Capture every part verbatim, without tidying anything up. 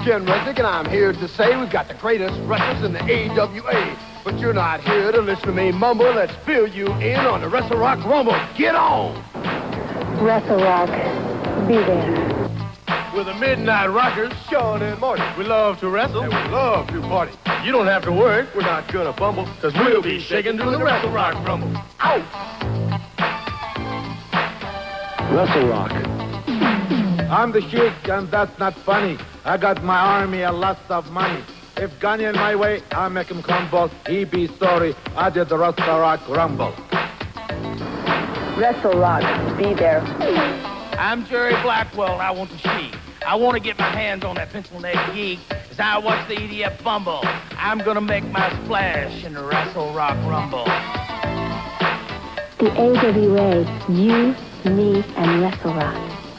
Ken Resnick, and I'm here to say we've got the greatest wrestlers in the A W A. But you're not here to listen to me mumble. Let's fill you in on the Wrestle Rock Rumble. Get on! Wrestle Rock, be there. We're the Midnight Rockers, Sean and Marty. We love to wrestle, and we love to party. You don't have to worry, we're not gonna fumble, because we'll be shaking through the Wrestle Rock Rumble. Out! Wrestle Rock. I'm the Sheik, and that's not funny. I got my army a lot of money. If Ganyan my way, I'll make him crumble. He be sorry, I did the Wrestle Rock Rumble. Wrestle Rock, be there. I'm Jerry Blackwell, and I want to see. I want to get my hands on that pencil-neck geek as I watch the E D F Bumble. I'm going to make my splash in the Wrestle Rock Rumble. The A W A, you, me, and Wrestle Rock.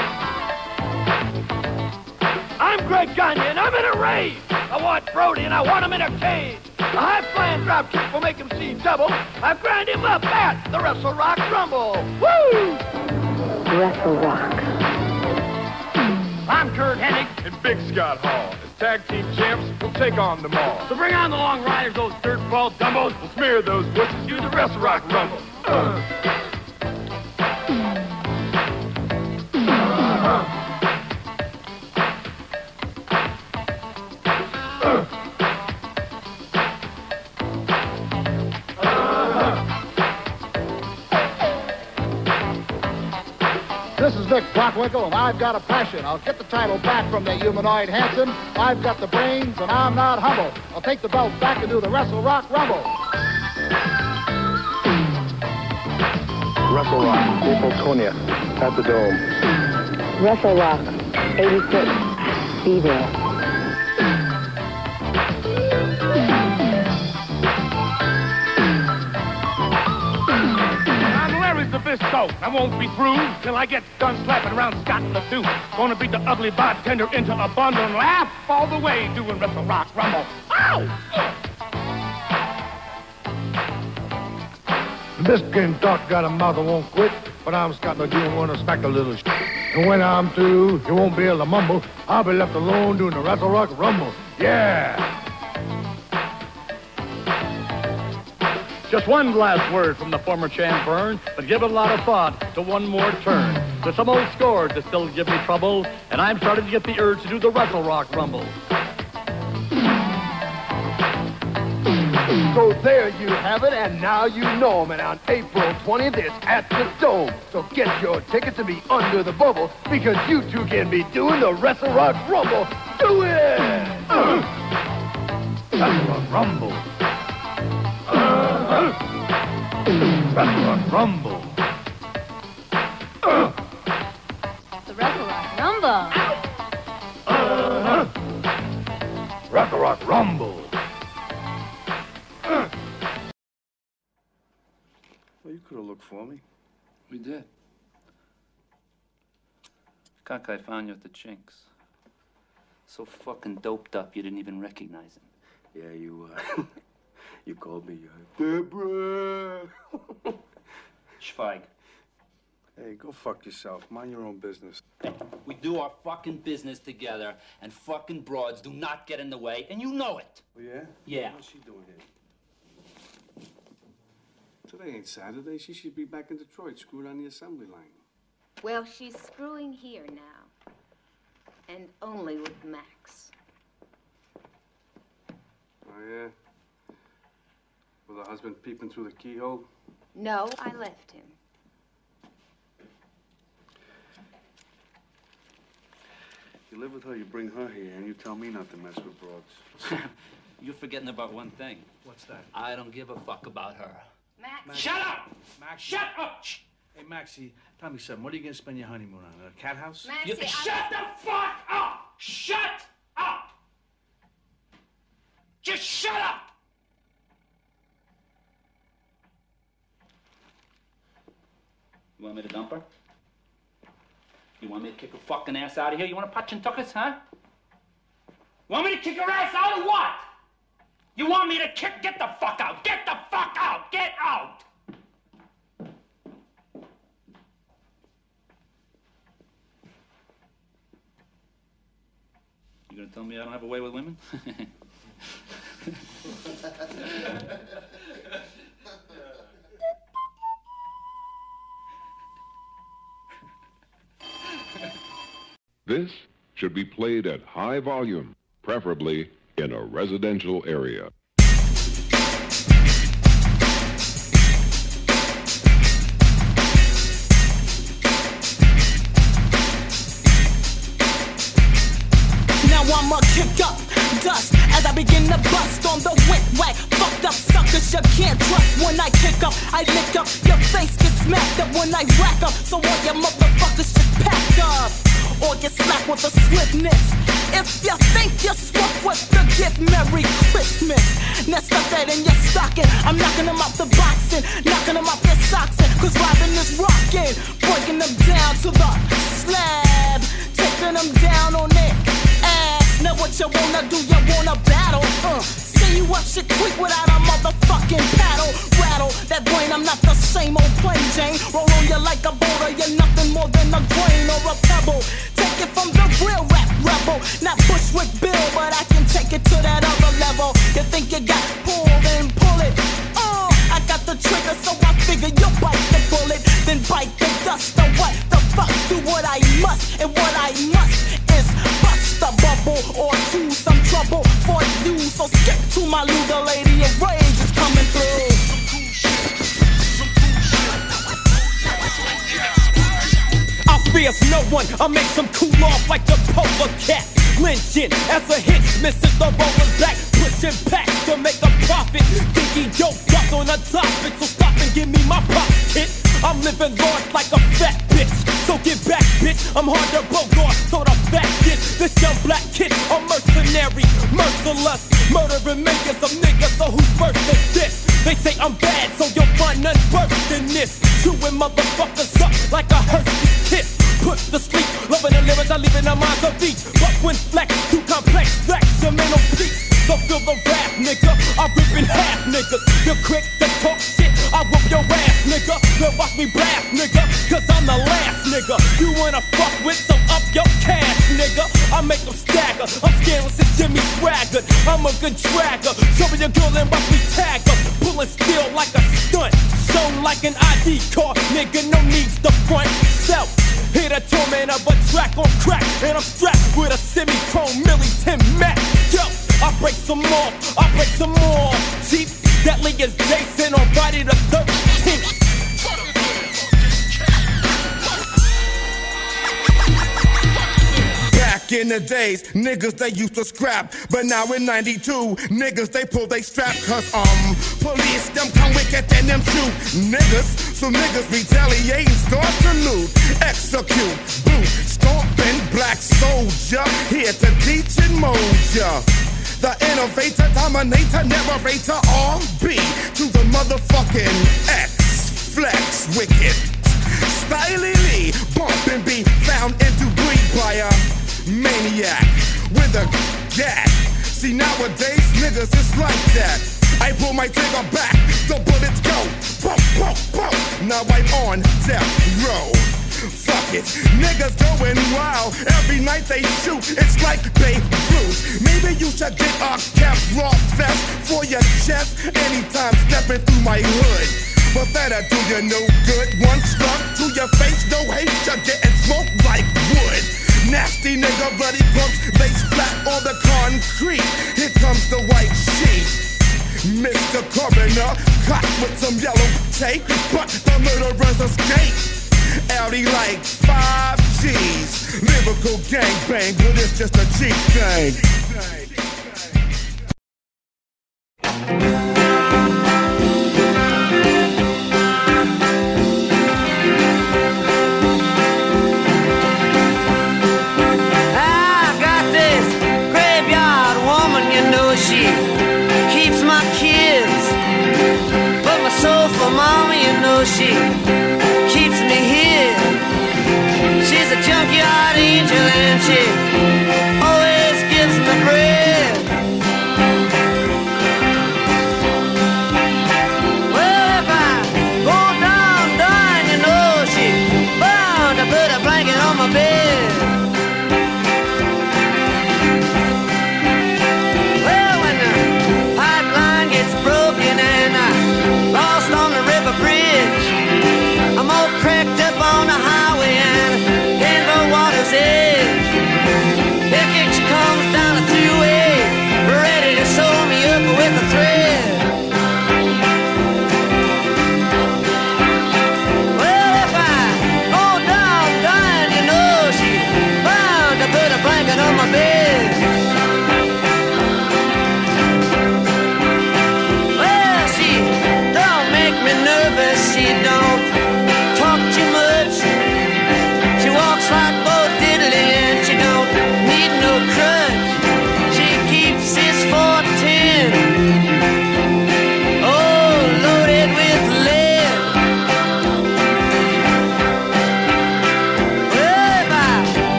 I'm Greg Gagne, and I'm in a rage. I want Brody, and I want him in a cage. A high-flying drop kick will make him see double. I grind him up at the Wrestle Rock Rumble. Woo! Wrestle Rock. I'm Kurt Hennig. And Big Scott Hall. As tag team champs, we'll take on them all. So bring on the long riders, those dirtball dumbos. We'll smear those wusses through the Wrestle Rock Rumble. Uh. This is Vic Bockwinkel, and I've got a passion. I'll get the title back from the humanoid Hanson. I've got the brains, and I'm not humble. I'll take the belt back and do the Wrestle Rock Rumble. Wrestle Rock, April twentieth, at the Dome. Wrestle Rock, eighty-six, be there. Nabisco. I won't be through till I get done slapping around Scott and the Duke. Gonna beat the ugly bartender into a bundle and laugh all the way doing Wrestle Rock Rumble. Ow! This Kentuck got a mouth that won't quit, but I'm Scott and I want to smack a little shit. And when I'm through, you won't be able to mumble. I'll be left alone doing the Wrestle Rock Rumble. Yeah! Just one last word from the former champ Vern, but give it a lot of thought to one more turn. There's some old scores that still give me trouble, and I'm starting to get the urge to do the Wrestle Rock Rumble. So there you have it, and now you know him. And on April twentieth, it's at the Dome. So get your tickets to be under the bubble, because you two can be doing the Wrestle Rock Rumble. Do it! Uh. Wrestle Rock Rumble. Uh. Wrestle Rock Rumble. Uh. The Wrestle Rock Rumble. Uh. Wrestle Rock Rumble. Well, you could have looked for me. We did. Cockeye found you at the Chinks. So fucking doped up you didn't even recognize him. Yeah, you, uh, you called me, uh, Deborah. Schweig. Hey, go fuck yourself. Mind your own business. Hey, we do our fucking business together, and fucking broads do not get in the way, and you know it. Oh, yeah? Yeah. What's she doing here? Today ain't Saturday. She should be back in Detroit, screwed on the assembly line. Well, she's screwing here now. And only with Max. Oh, yeah? With her husband peeping through the keyhole? No, I left him. You live with her, you bring her here, and you tell me not to mess with broads. You're forgetting about one thing. What's that? I don't give a fuck about her. Max. Max. Shut up! Max. Shut up! Shh. Hey, Maxie, tell me something. What are you going to spend your honeymoon on? A cat house? Maxie, You, I... shut the fuck up! Shut up! Just shut up! You want me to dump her? You want me to kick her fucking ass out of here? You want to punch and tuck us, huh? Want me to kick her ass out or what? You want me to kick? Get the fuck out! Get the fuck out! Get out! You You gonna tell me I don't have a way with women? This should be played at high volume, preferably in a residential area. Now I'ma kick up dust as I begin to bust on the wet whack. Fucked up suckers you can't trust. When I kick up, I lick up. Your face gets smacked up when I rack up. So all your motherfuckers just pack up or get slapped with a swiftness. If you think you're swift with the gift, Merry Christmas. Now stuff that in your stocking. I'm knocking them out the boxing, knocking them out their socks in. Cause Robin is rocking, breaking them down to the slab, taking them down on it. Now what you wanna do, you wanna battle, uh See you up shit quick without a motherfucking paddle Rattle that brain, I'm not the same old plain Jane Roll on you like a boulder, you're nothing more than a grain or a pebble Take it from the real rap rebel Not Bushwick Bill, but I can take it to that other level You think you got pull, then pull it uh, I got the trigger, so I figure you'll bite the bullet Then bite the dust, or what the fuck Do what I must, and what I must is bust a bubble or to some trouble for you. So skip to my Luda lady of rage is coming through. I fear no one, I make some cool off like the polar cat. Lynching as a hit, misses the roller's back, pushing back to make a profit. Thinking dope up on a topic, so stop and give me my pop hit. I'm living large like a fat bitch, so get back, bitch. I'm hard to bogart, so the fat kid. This young black kid, a mercenary, merciless, murdering millions of niggas. So who's first in this? They say I'm bad, so you'll find none worse than this. Chewing motherfuckers up like a Hershey's kiss. Put to sleep, loving the lyrics, I leave in the minds of each. But when flex, too complex, flex, your mental peace. So feel the rap, nigga, I rip in half, niggas. You're quick to talk shit, I whoop your ass, nigga. You'll watch me blast, nigga, cause I'm the last, nigga. You wanna fuck with, so up your cash, nigga. I make them stagger, I'm scared since Jimmy Swagger. I'm a good dragger, show me your girl and watch me tag her. Pulling steel like a stunt, shown like an I D card, nigga, no needs to front self. Hit a torment of a track on crack, and I'm strapped with a semi-chrome Millington Mac. Yo, I break some off, I break some more. Cheap, deadly as Jason on Friday the thirteenth. Back in the days, niggas they used to scrap, but now in ninety-two, niggas they pull they strap, cause um, police them come wicked and them shoot niggas, so niggas retaliate and start to loot, execute, boot, stomping black soldier, here to teach and mold ya. The innovator, dominator, narrator, R B to the motherfucking X, flex, wicked. Styly Lee, bump and be found into breed by a maniac with a gat. See nowadays niggas it's like that. I pull my trigger back, the bullets go, boom, boom, boom. Now I'm on death row. Fuck it, niggas going wild. Every night they shoot, it's like Babe Ruth. Maybe you should get a Kevlar vest for your chest anytime stepping through my hood. But that'll do you no good. One slug to your face, no hate, you're getting smoked like wood. Nasty nigga, bloody punks, they splat on the concrete. Here comes the white sheet. Mister Coroner, caught with some yellow tape, but the murderers escape. Audi like five G's. Lyrical gangbang, but it's just a cheap thing. I got this graveyard woman, you know she keeps my kids, but my soul for mama, you know she keeps me here. She's a junkyard angel and she always gives me bread. Well, if I go down, down, you know she's bound to put a blanket on my bed.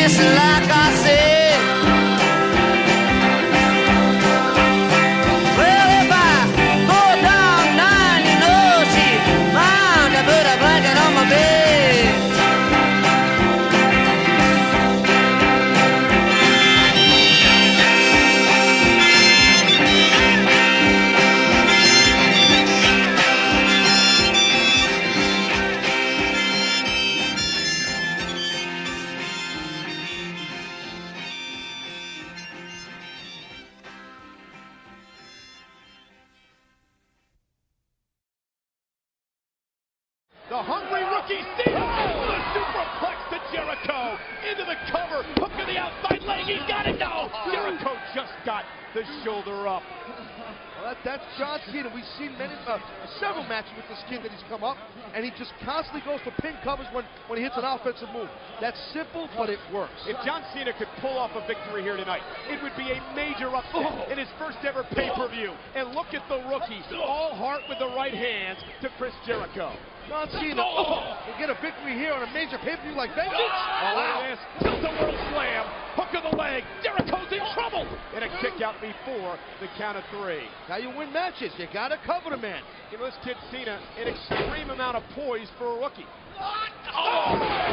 just like I said. Well, if I go down nine, you know she bound to put a blanket on my bed. The hungry rookie Cena with a superplex to Jericho. Into the cover. Hook to the outside leg. He's got it now. Jericho just got the shoulder up. Well, that, that's John Cena. We've seen many, uh, several matches with this kid that he's come up, and he just constantly goes for pin covers when, when he hits an offensive move. That's simple, but it works. If John Cena could pull off a victory here tonight, it would be a major upset oh. in his first ever pay-per-view. And look at the rookie, all heart with the right hands to Chris Jericho. John Cena oh. will get a victory here on a major pay-per-view like Vengeance. Oh, wow. Look at this. Tilt-a-whirl slam. Hook of the leg. Jericho's in trouble. And a kick out before the count of three. How you win matches. You got to cover the man. Give this kid Cena an extreme amount of poise for a rookie. Oh!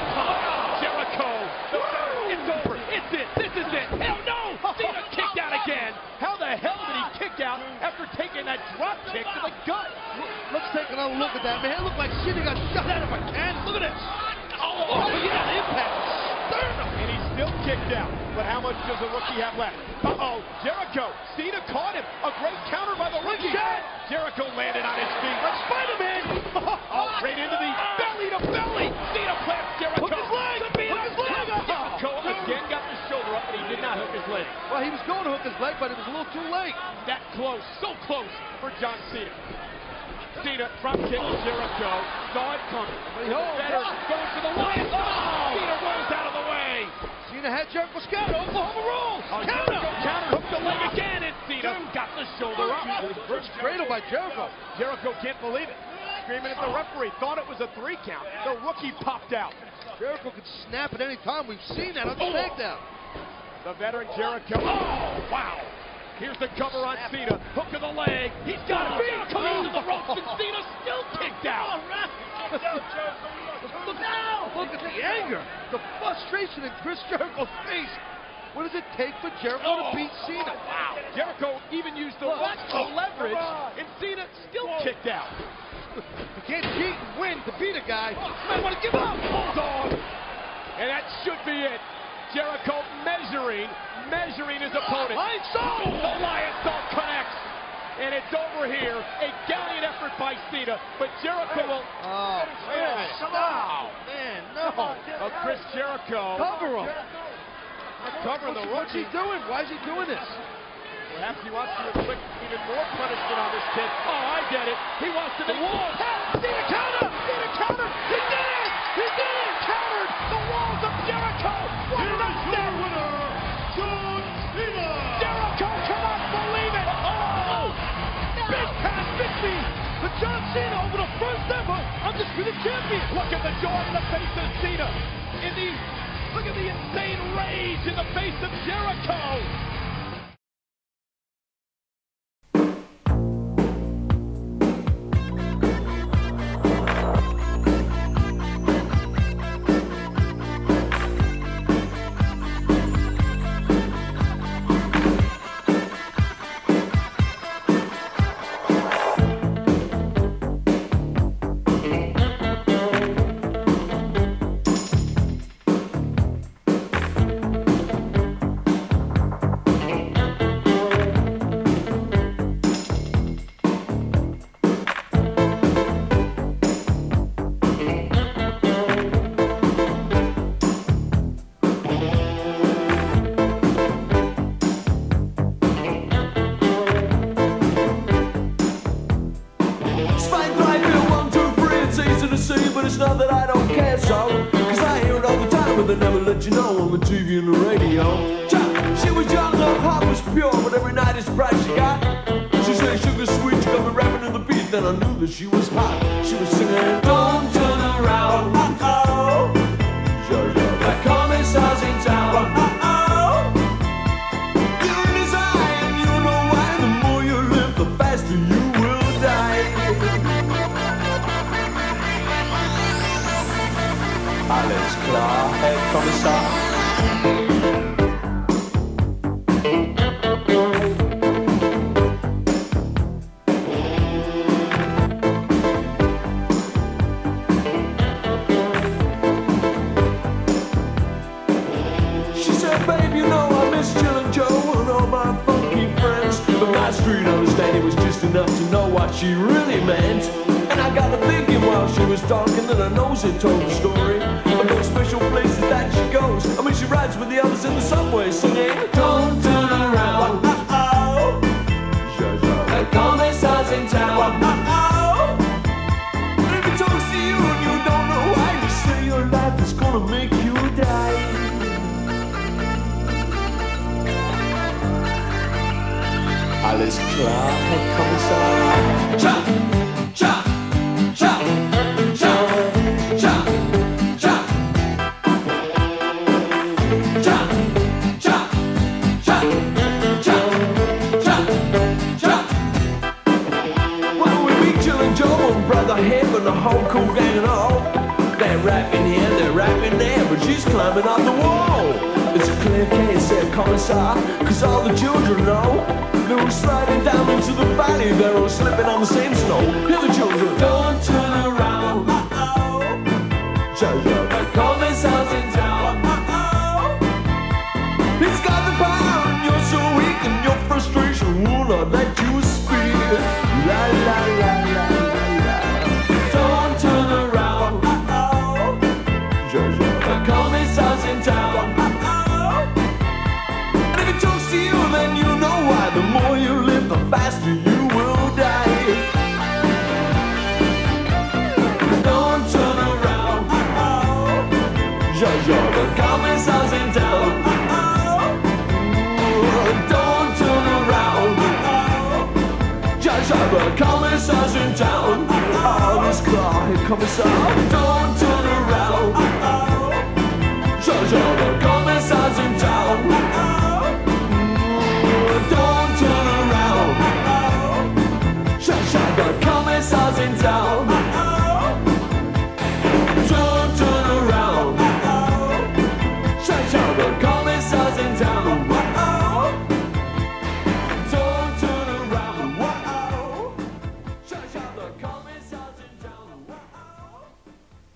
Jericho. It's over. It's it. This is it. Hell no! Cena kicked out again. How the hell did he kick out after taking that drop kick to the gut? Let's take another look at that, man. It looked like Cena got shot out of a can. Look at this. Oh, oh yeah, impact. Sternum. And he's still kicked out. But how much does the rookie have left? Uh-oh, Jericho. Cena caught him. A great counter by the rookie. Jericho landed on his feet. Like Spider-Man. Oh, right into the belly to belly. Cena plants Jericho. Hook his leg. Hook his leg. Jericho again got the shoulder up, and he did not hook his leg. Well, he was going to hook his leg, but it was a little too late. That close. So close for John Cena. Cena drop kick to Jericho. Saw it coming. Oh, better goes to the line. Oh, Cena rolls out of the way. Cena had Jericho scattered. Oklahoma rolls. Oh, counter. Counter. Hooked the leg again, and Cena got the shoulder up. First cradle by Jericho. Jericho can't believe it. Screaming at the referee. Thought it was a three count. The rookie popped out. Jericho could snap at any time. We've seen that on the SmackDown. The veteran Jericho. Oh, wow. Here's the cover on Cena. Hook of the leg. He's got it. Jericho into the ropes, and Cena still kicked out. Look, look at the anger, the frustration in Chris Jericho's face. What does it take for Jericho oh, to beat Cena? Wow. Jericho even used the watch to leverage, and Cena still kicked out. You can't cheat and win to beat a guy. You might want to give up. Bulldog. And that should be it. Jericho measuring, measuring his opponent. Lionsault! The Lionsault connects. And it's over here. A gallant effort by Cena, but Jericho will... Oh, man. Stop. Man, no. Oh, Chris Jericho. Cover him. Cover the rookie. What's he doing? Why is he doing this? Perhaps he wants to inflict even more punishment on this kid. Oh, I get it. He wants to... The walls. Help! Cena counter! Cena counter! He did it! He did it! Countered the walls of Jericho! What an upset! Winner, John Cena! Jericho cannot believe it! Oh! Big time victory for John Cena over the first ever Undisputed Champion! Look at the joy in the face of Cena! In the... Look at the insane rage in the face of Jericho! It's not that I don't care, so cause I hear it all the time, but they never let you know on the T V and the radio. She was young, her heart was pure, but every night it's price she got. She said sugar sweet, she got me rapping to the beat, then I knew that she was hot. She was singing, don't turn around, uh-oh. That commissar's in town. She said, babe, you know I miss Chillin' Joe and all my funky friends. But my street understanding was just enough to know what she really meant. And I got to thinking while she was talking that her nose had told the story of those special places that she goes. I mean, she rides with the others in the subway singing, don't turn around. Uh-oh. The commissar's in town. Uh-oh. And if he talks to you and you don't know why, you say your life is gonna make you die. Alles klar, Herr Kommissar. Cha, cha, cha, cha, cha, cha. Cha, cha, cha, cha, cha, cha. Well, we meet Chillin' Joe and Brother Hip and the whole cool gang and all. They're rapping here, they're rapping there, but she's climbing up the wall. It's a clear case, said Commissar, cause all the children know. They were sliding down into the valley, they were slipping on the same snow. Hear the children, don't turn around. Uh-oh. The commissar's in town. Uh-oh. He's got the power and you're so weak and your frustration will not let you speak. La la la la la la. Don't turn around. Uh-oh. The commissar's in town. Then you know why. The more you live, the faster you will die. Don't turn around. Uh-oh. Jojo, the commissar's in town. Uh-oh. Don't turn around. Uh-oh. Jojo, the commissar's in town. Uh-oh. This car, here, commissar. Don't turn around. Uh-oh. Jojo, the commissar's in town. Uh-oh. Don't turn around. Uh-oh. Shut, shut, the commissar's in town. Uh-oh. Don't turn around. Uh-oh. Shut, shut, the commissar's in town. Uh-oh. Don't turn around. Uh-oh. Shut, shut, the commissar's in town. Uh-oh.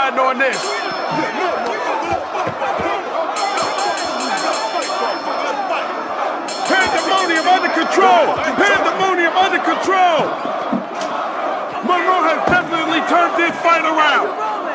riding on this. Pandemonium under control! Pandemonium under control! Monroe has definitely turned this fight around.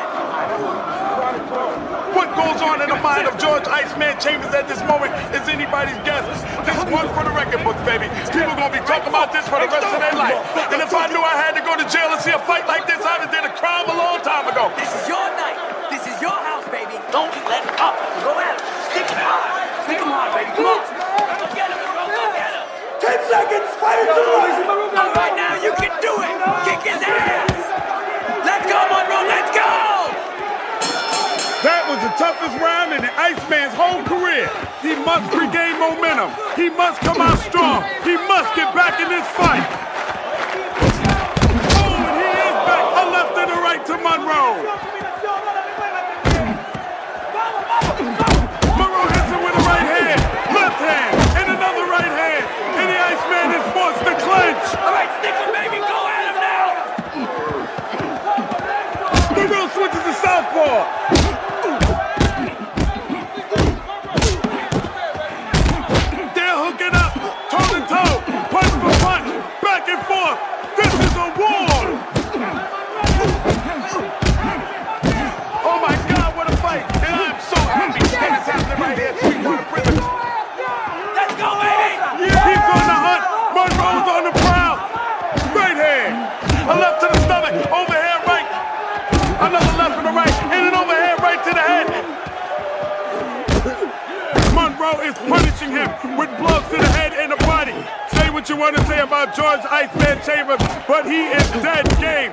What goes on in the mind of George Iceman Chambers at this moment is anybody's guess. This is one for the record books, baby. People gonna be talking about this for the rest of their life. And if I knew I had to go to jail and see a fight like this, I'd have did a crime a long time ago. This is your night. This is your house, baby. Don't let up. Go at him. Stick him hard. Stick him hard, baby. Come on. Go get him, bro. Go get him. Ten seconds. Fight it through. All right, now you can do it. Kick his ass. Let's go, Monroe. Let's go. That was the toughest round in the Iceman's whole career. He must regain momentum. He must come out strong. He must get back in this fight. Oh, and he is back. A left and a right to Monroe. Monroe hits him with a right hand, left hand, and another right hand. And the Iceman is forced to clinch. All right, stick him, baby. Go at him now. Monroe switches to southpaw. Is punishing him with blows to the head and the body. Say what you want to say about George Iceman Chambers, but he is dead game.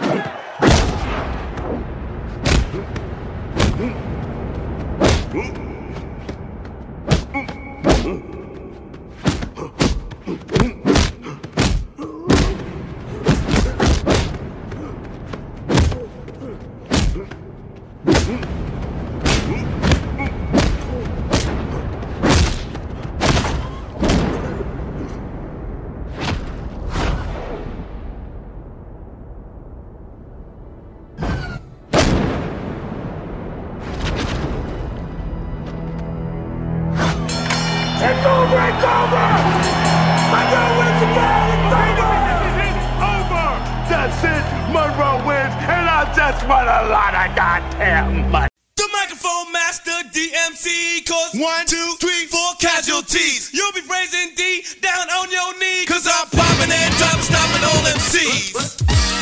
One, two, three, four casualties. You'll be praising D down on your knee. Cause I'm popping and dropping, stopping all M Cs.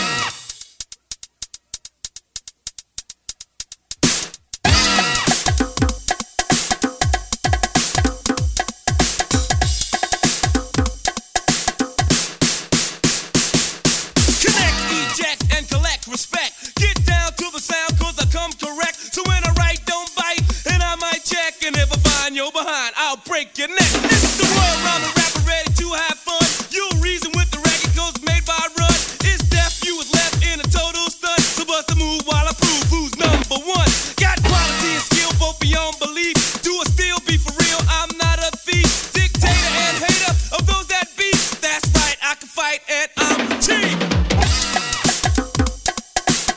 Connect, eject, and collect respect. Get down to the sound cause I come correct. So when I write, don't bite. And I might check, and if I find you behind, I'll break your neck. This is the world round, a rapper ready to have fun. You'll reason with the ragged cause made by Run. It's deaf, you was left in a total stunt. So bust a move while I prove who's number one. Got quality and skill, both beyond belief. Do I still be for real? I'm not a thief. Dictator and hater of those that beat. That's right, I can fight and I'm the chief.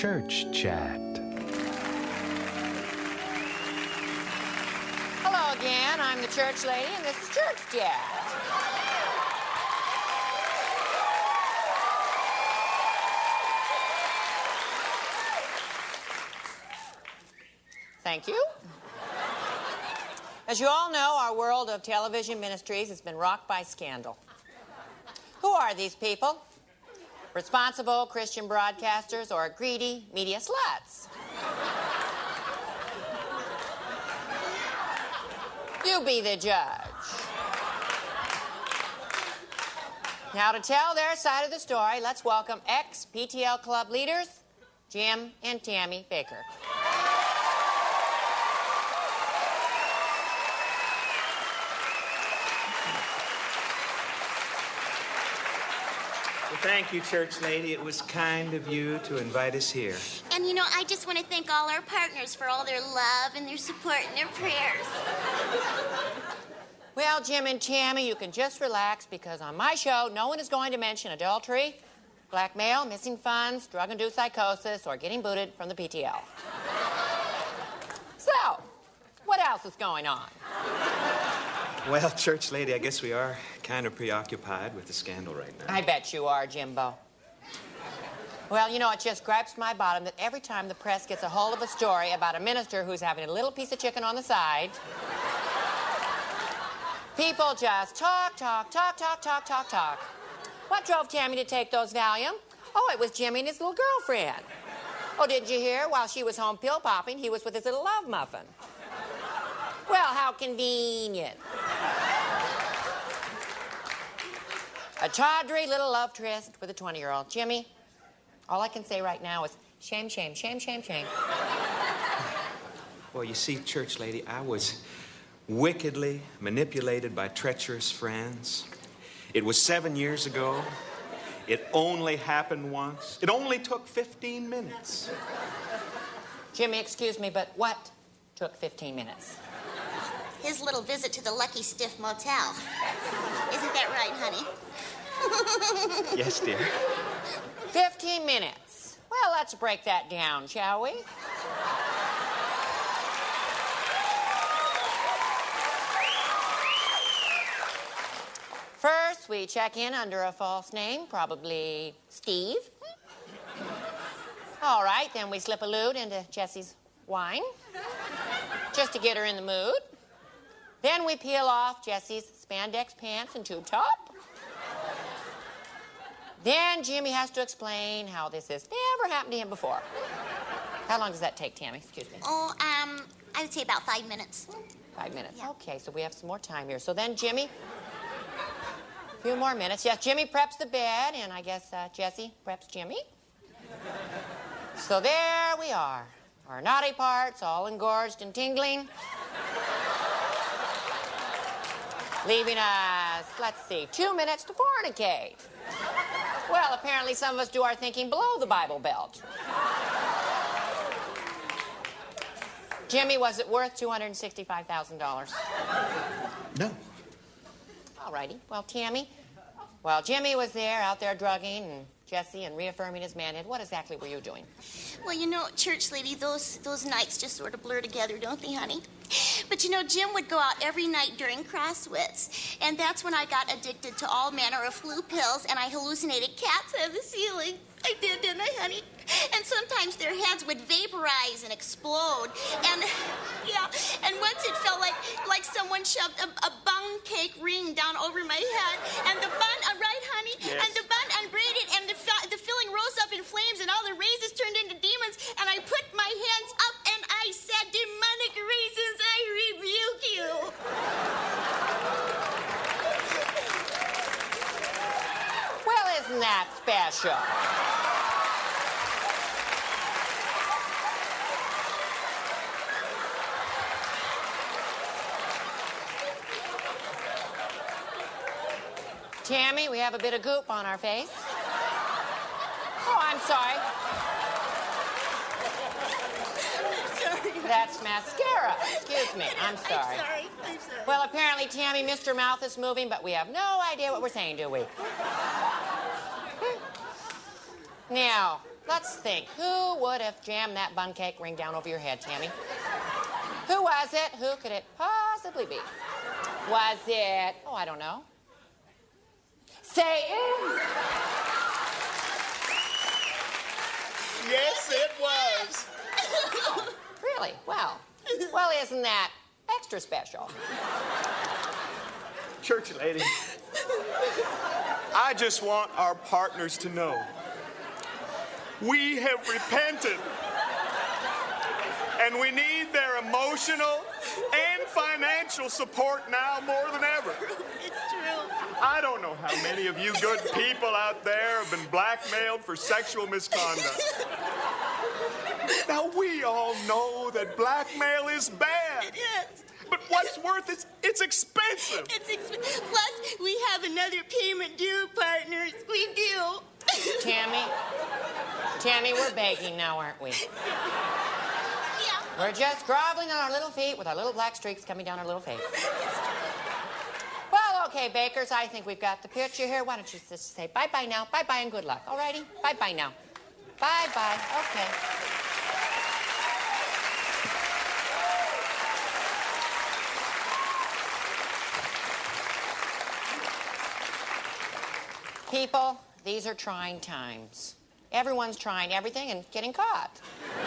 Church Chat. Hello again, I'm the church lady, and this is Church Chat. Thank you. As you all know, our world of television ministries has been rocked by scandal. Who are these people? Responsible Christian broadcasters or greedy media sluts? You be the judge. Now, to tell their side of the story, let's welcome ex-P T L Club leaders, Jim and Tammy Baker. Thank you, church lady. It was kind of you to invite us here. And, you know, I just want to thank all our partners for all their love and their support and their prayers. Well, Jim and Tammy, you can just relax because on my show, no one is going to mention adultery, blackmail, missing funds, drug-induced psychosis, or getting booted from the P T L. So, what else is going on? Well, church lady, I guess we are kind of preoccupied with the scandal right now. I bet you are, Jimbo. Well, you know, it just gripes my bottom that every time the press gets a hold of a story about a minister who's having a little piece of chicken on the side, people just talk, talk, talk, talk, talk, talk, talk. What drove Tammy to take those Valium? Oh, it was Jimmy and his little girlfriend. Oh, didn't you hear? While she was home pill popping, he was with his little love muffin. Well, how convenient. A tawdry little love tryst with a twenty-year-old. Jimmy, all I can say right now is shame, shame, shame, shame, shame. Well, you see, church lady, I was wickedly manipulated by treacherous friends. It was seven years ago. It only happened once. It only took fifteen minutes. Jimmy, excuse me, but what took fifteen minutes? His little visit to the Lucky Stiff Motel. Isn't that right, honey? Yes, dear. Fifteen minutes. Well, let's break that down, shall we? First, we check in under a false name, probably Steve. All right, then we slip a lewd into Jessie's wine, just to get her in the mood. Then we peel off Jessie's spandex pants and tube top. Then Jimmy has to explain how this has never happened to him before. How long does that take, Tammy? Excuse me. Oh, um, I would say about five minutes. Five minutes. Yeah. Okay, so we have some more time here. So then Jimmy, a few more minutes. Yes, Jimmy preps the bed, and I guess uh, Jessie preps Jimmy. So there we are. Our naughty parts all engorged and tingling. Leaving us, let's see, two minutes to fornicate. Well, apparently some of us do our thinking below the Bible Belt. Jimmy, was it worth two hundred sixty-five thousand dollars? No. All righty. Well, Tammy, while Jimmy was there, out there drugging and Jessie and reaffirming his manhood, what exactly were you doing? Well, you know, church lady, those those nights just sort of blur together, don't they, honey? But you know, Jim would go out every night during Crosswits, and that's when I got addicted to all manner of flu pills, and I hallucinated cats on the ceiling. I did, didn't I, honey? And sometimes their heads would vaporize and explode, and yeah, and once it felt like like someone shoved a, a bun cake ring down over my head, and the bun, uh, right, honey? Yes. And the bun unbraided, and the fi- the filling rose up in flames, and all the raisins turned into demons, and I put my hands up, and I said, "Demonic raisins, I rebuke you." Well, isn't that special? Tammy, we have a bit of goop on our face. Oh, I'm sorry. Sorry. That's mascara. Excuse me. I'm sorry. I'm sorry. I'm sorry. Well, apparently, Tammy, Mister Mouth is moving, but we have no idea what we're saying, do we? Now, Let's think. Who would have jammed that bun cake ring down over your head, Tammy? Who was it? Who could it possibly be? Was it... Oh, I don't know. Say it. Yes, it was. Oh, really? Well, well, isn't that extra special? Church lady, I just want our partners to know we have repented, and we need their emotional and financial support now more than ever. It's true. I don't know how many of you good people out there have been blackmailed for sexual misconduct. Now, we all know that blackmail is bad. It is. But what's worth is it's expensive. It's expensive. Plus, we have another payment due, partners. We do. Tammy, Tammy, we're begging now, aren't we? Yeah. We're just groveling on our little feet with our little black streaks coming down our little face. Well, okay, Bakers, I think we've got the picture here. Why don't you just say bye-bye now? Bye-bye and good luck. All righty? Bye-bye now. Bye-bye. Okay. People, these are trying times. Everyone's trying everything and getting caught.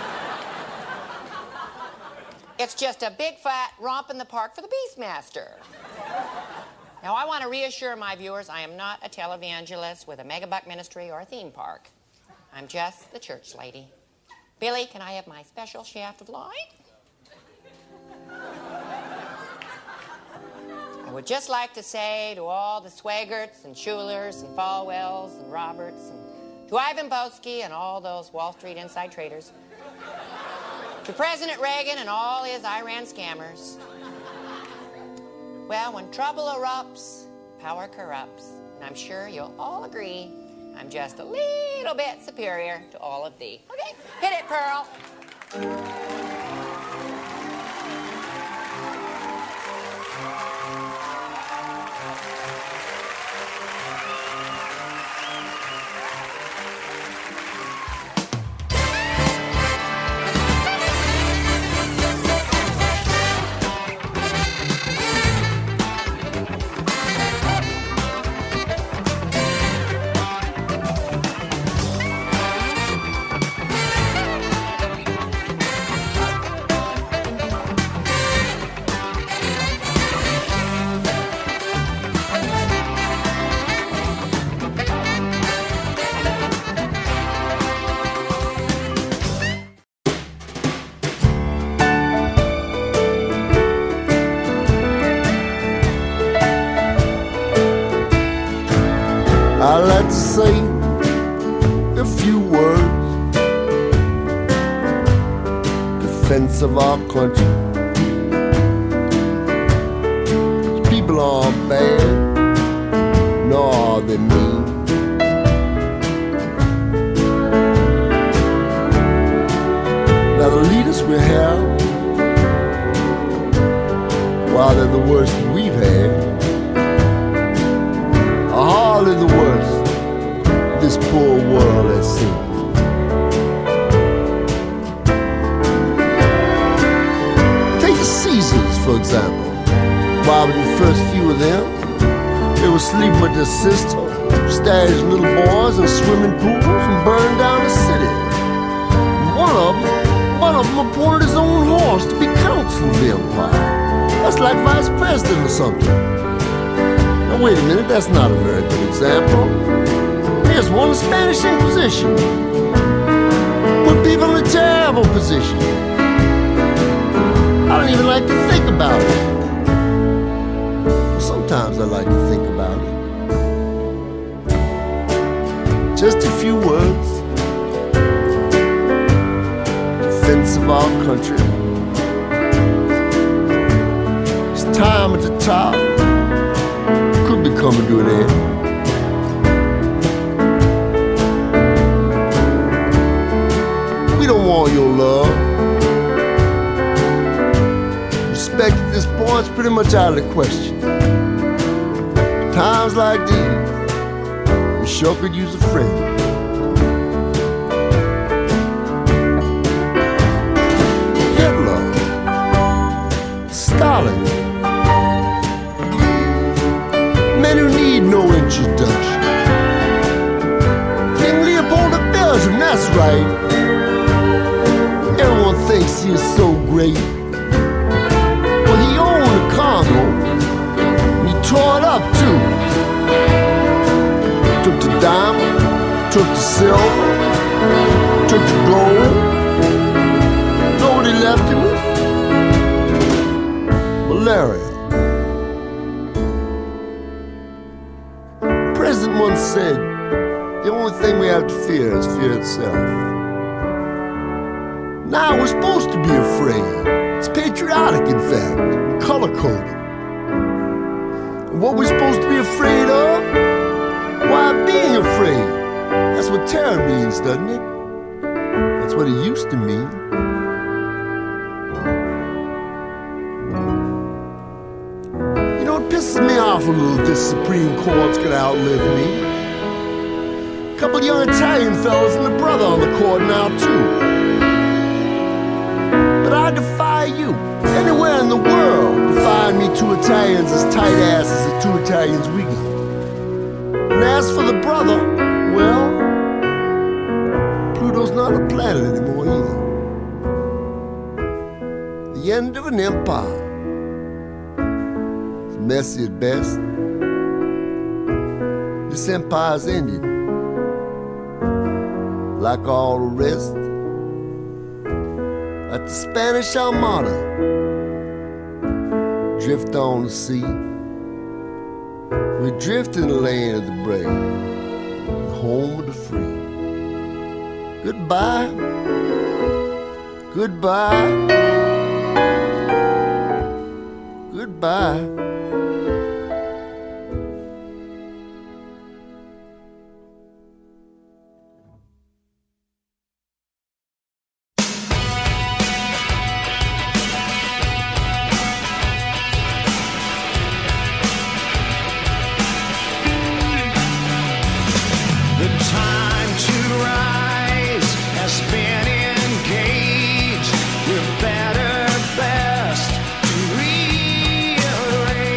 It's just a big fat romp in the park for the Beastmaster. Now, I want to reassure my viewers I am not a televangelist with a megabuck ministry or a theme park. I'm just the church lady. Billy, can I have my special shaft of light? I would just like to say to all the Swaggerts and Schulers and Falwells and Roberts and to Ivan Boesky and all those Wall Street inside traders, to President Reagan and all his Iran scammers, well, when trouble erupts, power corrupts, and I'm sure you'll all agree I'm just a little bit superior to all of thee. Okay, hit it, Pearl. I'd like to say a few words, defense of our country. People aren't bad, nor are they mean. Now the leaders we have, while they're the worst we've had, are hardly the worst this poor world has seen. Take the Caesars, for example. While with the first few of them, they were sleeping with their sister, staging little boys in swimming pools, and burning down the city. And one of them, one of them appointed his own horse to be counsel of the empire. That's like vice president or something. Now wait a minute, that's not a very good example. Here's one, the Spanish Inquisition. Put people in a terrible position. I don't even like to think about it. Sometimes I like to think about it. Just a few words. Defense of our country. It's time at the top. Could be coming to an end. We don't want your love. Respect at this point is pretty much out of the question. Times like these, we sure could use a friend. great. Well, he owned a Congo, and he tore it up too. Took the diamond, took the silver, took the gold. Know what he left him with? Malaria. The president once said, the only thing we have to fear is fear itself. Now we're supposed to be afraid. It's patriotic, in fact, color-coded. And what we're supposed to be afraid of? Why, being afraid. That's what terror means, doesn't it? That's what it used to mean. You know, it pisses me off a little this Supreme Court's gonna outlive me. A couple of young Italian fellas and a brother on the court now, too. But I defy you, anywhere in the world, to find me two Italians as tight asses as the two Italians we got. And as for the brother, well, Pluto's not a planet anymore either. The end of an empire. It's messy at best. This empire's ended. Like all the rest. Like the Spanish Armada. Drift on the sea. We drift in the land of the brave. The home of the free. Goodbye. Goodbye. Goodbye. Better, best to rearrange.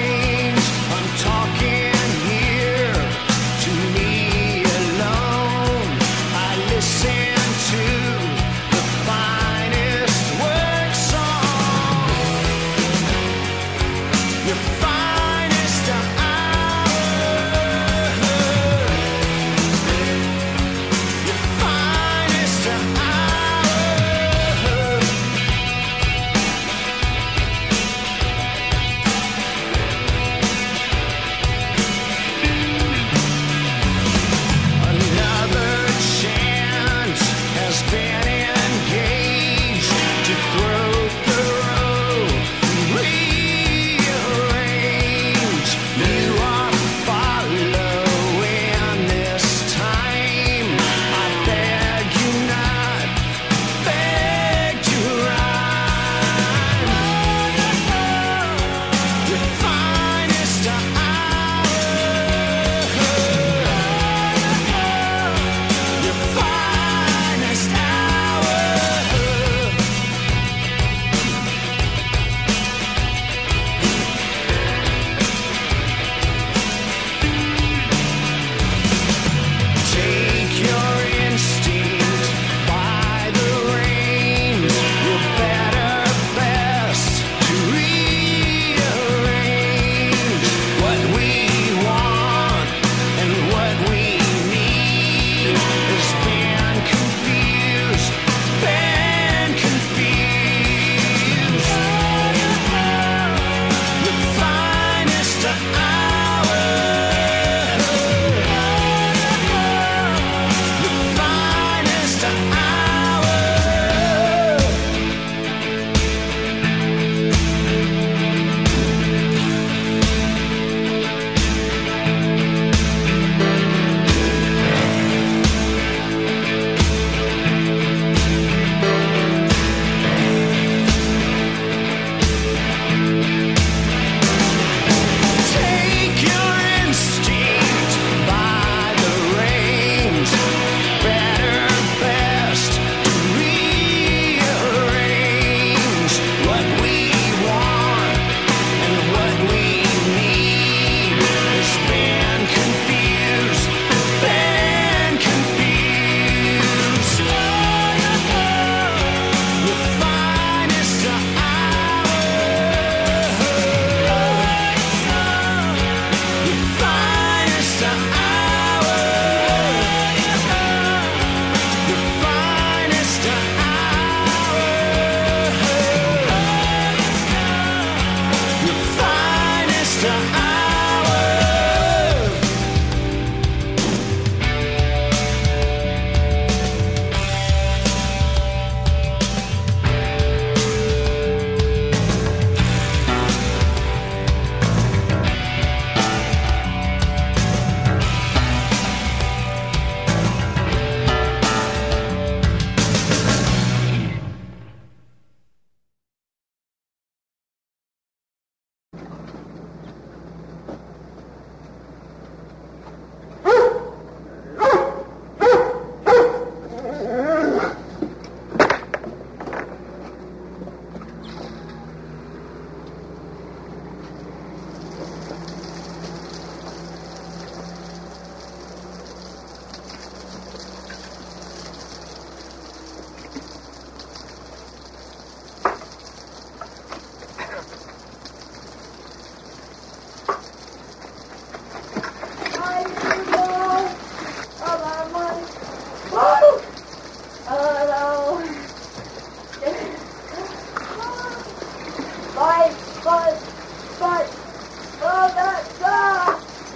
Fight, fight, fight. Oh, that's God.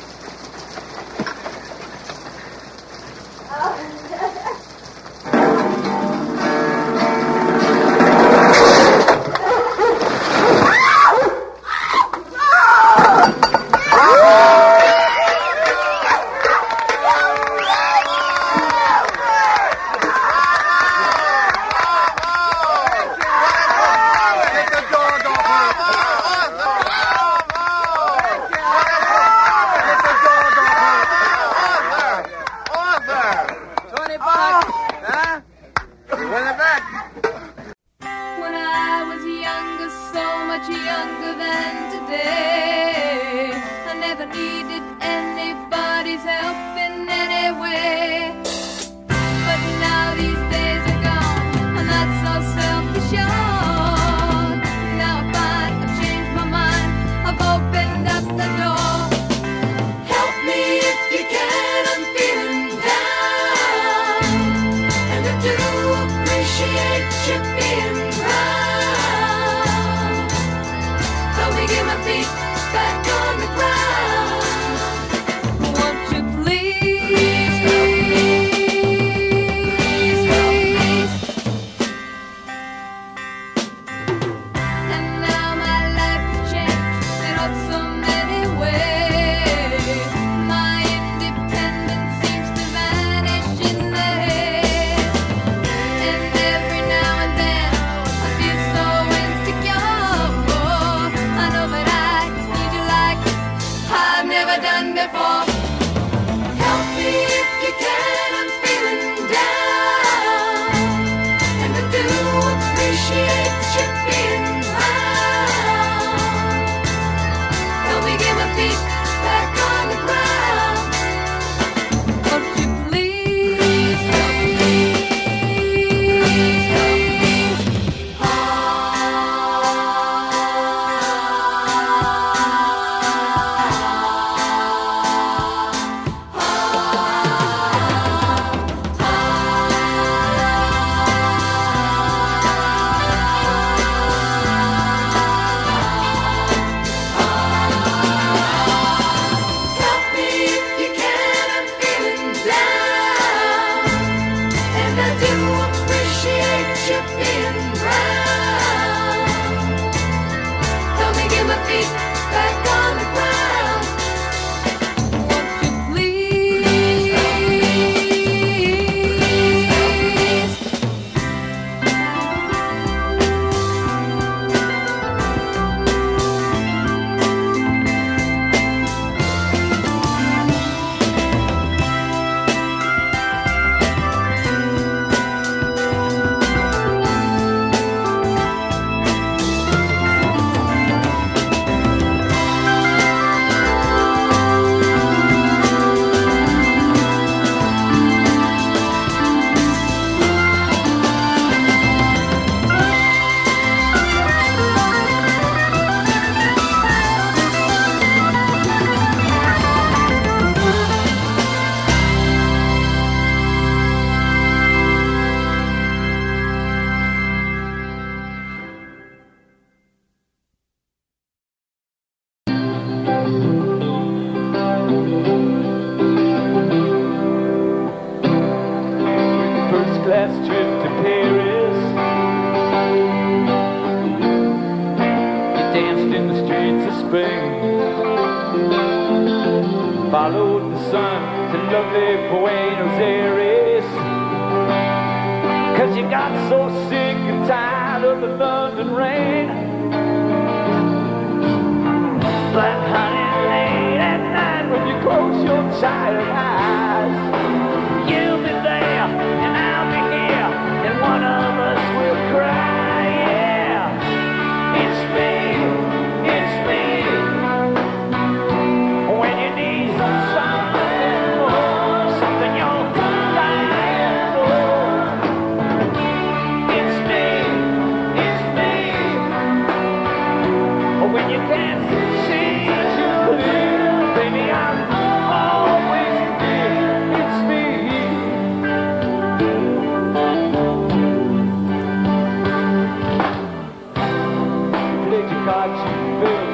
Followed the sun to lovely Buenos Aires, 'cause you got so sick and tired of the London rain. But honey, late at night when you close your tired eyes, you'll be there and I'll be here, and one of us will cry. Yeah, it's me, it's me. When you need something more, something you're dying for, it's me, it's me. When you can't see too clear, baby, I'm always here. It's me. Play caught you, Bill.